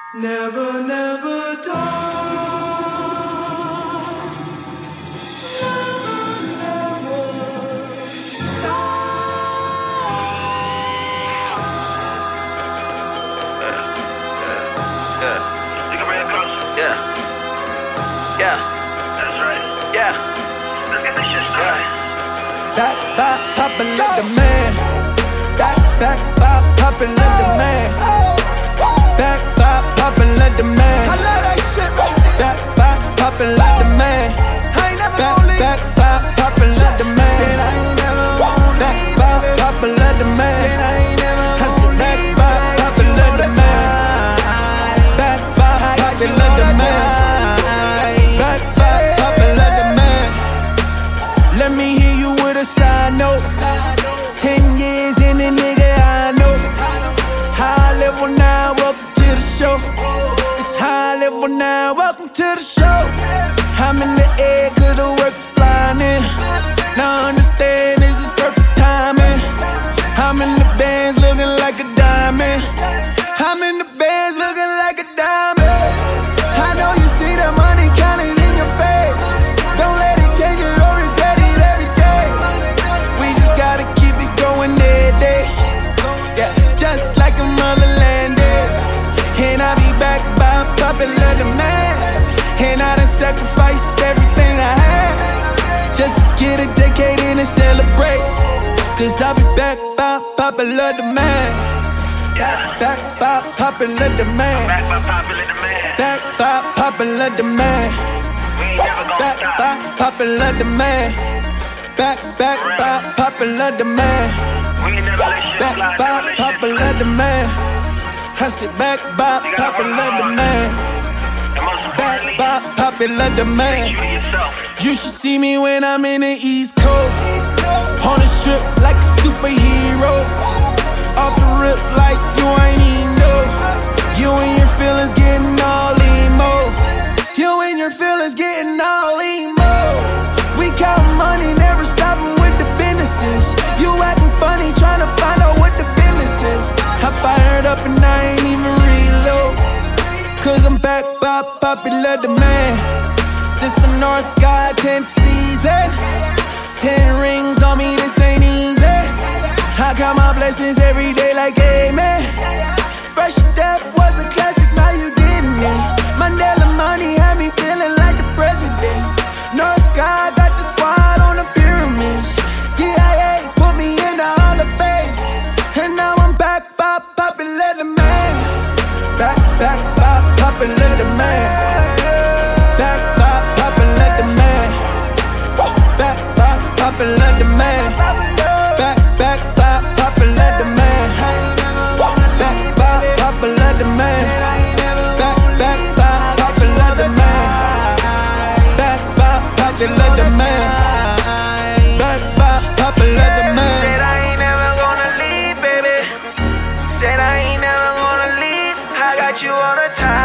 Never, never die. Never, never Yeah. You can bring it closer. Yeah. Yeah. That's right. Yeah. Let's get this shit started. Back, poppin' like the man. Back, poppin' like the man. Back, poppin' like the man. I love that shit right there. Back, poppin' like the man. I ain't never gon' leave. Back, poppin' like the man. Said I ain't never gon' leave. Back, poppin' like the man. Said I ain't never gon' leave. Back, poppin' like the man. Back, poppin' like the man. Back, poppin' like the man. Let me hear you with a side note. 10 years in the nigga, I know. High level now, welcome to the show. It's high level now, welcome to the show. I'm in the air, cause the work's flying in. Now I understand this is perfect timing. I'm in the bands looking like a diamond. I'm in the bands looking like a diamond. I know you see the money counting in your face. Don't let it change it or regret it every day. We just gotta keep it going every day. Yeah, just like a motherland is. And I be back by popular demand. And I done sacrificed everything I had just to get a decade in and celebrate. Cause I be back by popular demand. Back by popular demand. Back by popular demand. Back by popular demand. We ain't never gonna Back stop. by popular demand. Back by popular demand. We ain't never let shit Back slide. by Never let shit popular slide. demand. I said back by popular demand. And most Back importantly, by popular demand. you to yourself. You should see me when I'm in the East Coast. On the strip like a superhero. Off the rip like you ain't even know. You and your feelings getting all emo. You and your feelings getting all emo. We count money, never stopping with the businesses. You acting funny, trying to find out what the business is. I fired up and I ain't even reload. Cause I'm back by popular demand. This the North God 10th season. 10 rings on me, this ain't easy. I count my blessings every day like amen. Fresh Death was a classic, now you getting it. Mandela money had me feeling like the president. North God got the squad on the pyramids. DIA put me in the Hall of Fame. And now I'm back by popular demand. Back by popular demand. Back by popular demand. Back by popular demand. Back by popular demand. Back by popular demand. Back by popular demand. Back by popular demand. Back by popular demand. Said I ain't never gonna leave, baby. Said I ain't never gonna leave. I got you all the time.